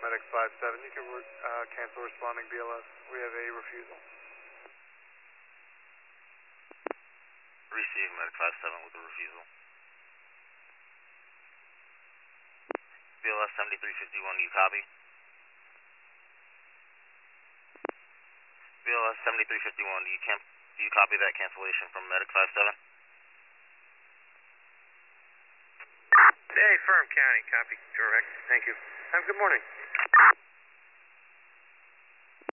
Medic 57. You can cancel responding BLS. We have a refusal. Receive Medic 57 with a refusal. BLS 7351, you copy? BLS 7351, do you copy that cancellation from Medic 57? Hey, firm county, copy, correct, thank you. Have a good morning.